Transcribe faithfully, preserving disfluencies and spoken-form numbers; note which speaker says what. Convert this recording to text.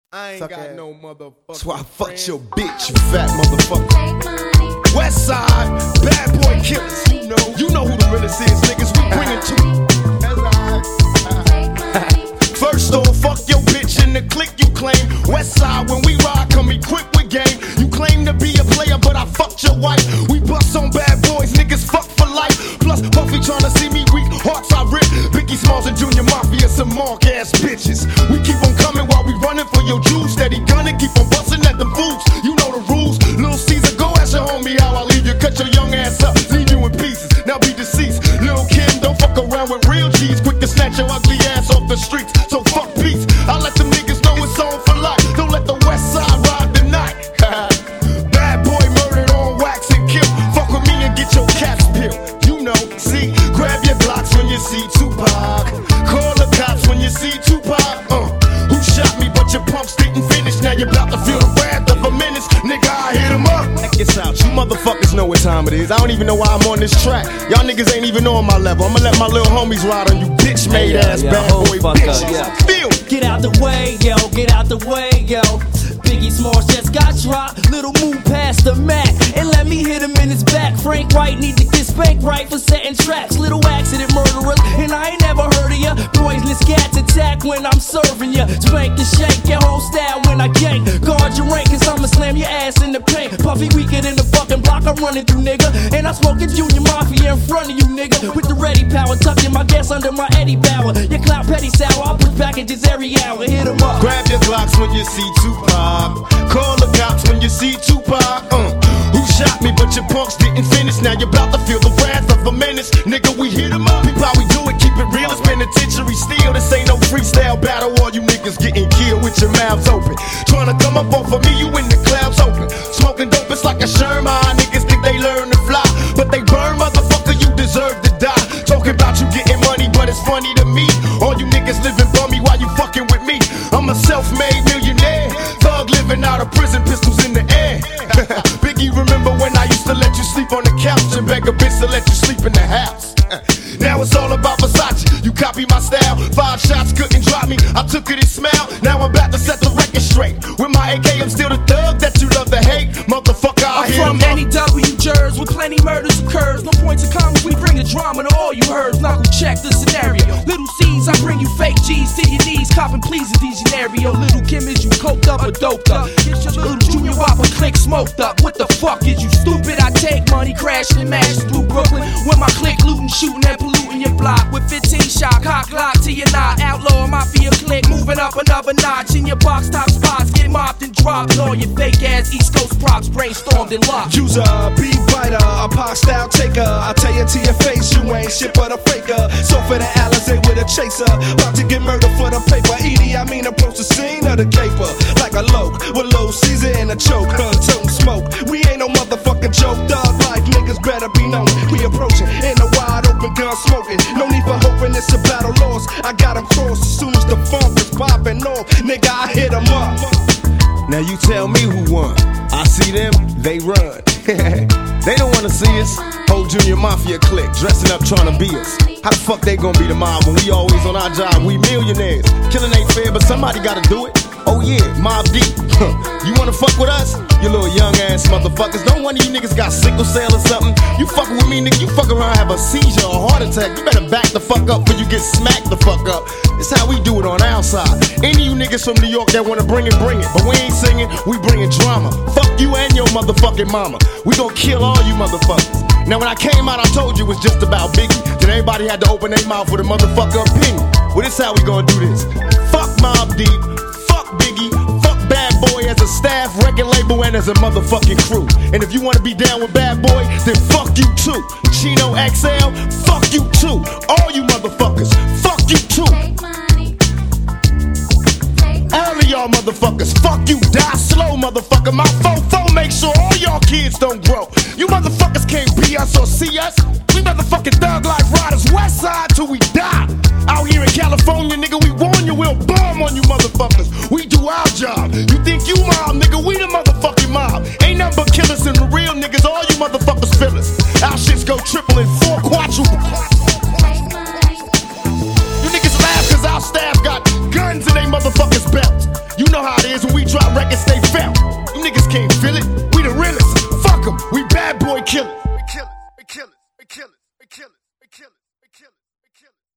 Speaker 1: I ain't
Speaker 2: Suck
Speaker 1: got
Speaker 2: ass.
Speaker 1: no motherfucker.
Speaker 2: That's why I fucked your bitch, you fat motherfucker. West Side, bad boy killers. You know, you know who the realest is, niggas. We bring it to you. First off, fuck your bitch in the clique you claim. West Side, when we ride, come equipped with game. You claim to be a player, but I fucked your wife. We bust on bad boys, niggas fuck for life. Plus, Puffy tryna see me weak, hearts I rip. Biggie Smalls and Junior Mafia, some mark ass bitches. We keep on coming while we running for your juice. Steady gunning, keep on busting at the boots. You know the rules. Lil Caesar, go ask your homie how I leave you. Cut your young ass up, leave you in pieces. Now be deceased. Lil Kim, don't fuck around with real G's. Quick to snatch your ugly ass off the streets. So fuck peace. I let them niggas know it's on for life. Don't let the West Side ride the night. Bad boy murdered on wax and kill. Fuck with me and get your caps peeled. You know, see, grab your blocks when you see Tupac. Call the cops when you see Tupac. Uh, who shot me but your pumps didn't finish. Now you're about to feel the wrath of a menace. Nigga, I hit him up. Check this out, you motherfuckers know what time it is. I don't even know why I'm on this track. Y'all niggas ain't even on my level. I'ma let my little homies ride on you bitch made
Speaker 3: yeah,
Speaker 2: ass
Speaker 3: yeah,
Speaker 2: bad boy bitches.
Speaker 3: yeah.
Speaker 2: Feel.
Speaker 3: Get out the way, yo, get out the way, yo. Biggie Smalls just got dropped. Little move past the Mac and let me hit him in his back. Frank White need to get spanked right for setting traps. Little accident murderers, and I ain't never heard of ya. Poisonous cats attack when I'm serving ya. Spank and shake your whole style when I gank. Guard your rank, cause I'ma slam your ass in the paint. Puffy weaker than the fucking block I'm running through, nigga. And I'm smoking Junior Mafia in front of you, nigga. With the ready power, tucking my gas under my Eddie Bauer. Your clout petty sour, I'll push packages every hour. Hit 'em up.
Speaker 2: Grab your blocks when you see Tupac. Call the cops when you see Tupac. Uh, who shot me but your punks didn't finish. Now you're about to feel the wrath of a menace. Nigga, we hit 'em up. People, how we do it, keep it real. It's penitentiary steel. This ain't no freestyle battle. All you niggas getting killed with your mouths open. Tryna come up off of me, you in the clouds open. Smoking dope, it's like a Sherman. Niggas think they learn to fly, but they burn, motherfucker, you deserve to die. Talking about you getting money, but it's funny to me. All you niggas living bummy while you fucking with me. I'm a self-made millionaire. Thug living out of prison, pistols in the air. Biggie, remember when I used to let you sleep on the couch and beg a bitch to let you sleep in the house? Now it's all about Versace. You copy my style. Five shots couldn't drop me. I took it and smiled. Now I'm about to set the record straight. With my A K, I'm still the thug that you love to hate. Motherfucker, I
Speaker 4: I'm
Speaker 2: hear
Speaker 4: from N E W, Jersey, where plenty murders occurs. No point to comments, we bring the drama to all you heard. Knuckle check the scenario. Little C's, I bring you fake G's to your knees. Copping please in these scenario. Little Kim, is you coked up or doped up? Get your little Junior Whopper click smoked up. What the fuck is you stupid? I take money, crashing and mashing through Brooklyn. With my click looting, shooting and polluting your block. With fifteen shot, cock lock to your knot. Outlaw mafia click, moving up another notch. In your box top spots, get mopped and dropped. All your fake ass East Coast props brainstormed and locked.
Speaker 5: User, beat writer, a pop style taker. I tell you to your face, you ain't shit but a faker. So for the Alizé with a chaser, about to get murdered for the paper. Edie, I mean approach the scene of the caper like a loke with low Caesar in a choke. Huh, toting smoke. We ain't no motherfucking joke. Dog life niggas better be known. We approaching in a wide open gun smoking. No need for hoping it's a battle lost. I got 'em crossed as soon as the funk is popping off. Nigga, I hit 'em up.
Speaker 2: Now you tell me who won. I see them, they run. They don't wanna see us. Whole Junior Mafia clique, dressing up trying to be us. How the fuck they gonna be the mob when we always on our job? We millionaires. Killing ain't fair, but somebody gotta do it. Oh yeah, Mob Deep. You wanna fuck with us? You little young ass motherfuckers. Don't one of you niggas got sickle cell or something. You fucking with me, nigga, you fuck around, have a seizure or a heart attack. You better back the fuck up before you get smacked the fuck up. It's how we do it on our side. Any of you niggas from New York that wanna bring it, bring it. But we ain't singing, we bringing drama. Fuck you and your motherfucking mama. We gon' kill all you motherfuckers. Now when I came out, I told you it was just about Biggie. Then everybody had to open their mouth with a motherfucker opinion. Well, this how we gonna do this. Fuck Mobb Deep. Biggie, fuck Bad Boy as a staff, record label, and as a motherfucking crew. And if you wanna be down with Bad Boy, then fuck you too. Chino X L, fuck you too. All you motherfuckers, fuck you too. All of y'all motherfuckers, fuck you, die slow, motherfucker. My fofo make sure all y'all kids don't grow. You motherfuckers can't be us or see us. We motherfucking thug life riders, West Side till we die. Out here in California, nigga, we warn you, we'll bomb on you motherfuckers. We do our job. You think you mob, nigga, we the motherfucking mob. Ain't nothing but killers and the real niggas, all you motherfuckers feel us. Our shits go triple and four quadruple. You niggas laugh cause our staff got guns in they motherfuckers belts. You know how it is when it, we the realest. Fuck 'em, we bad boy killers. We kill it, we kill it, we kill it, we kill it, we kill it, we kill it, we kill it.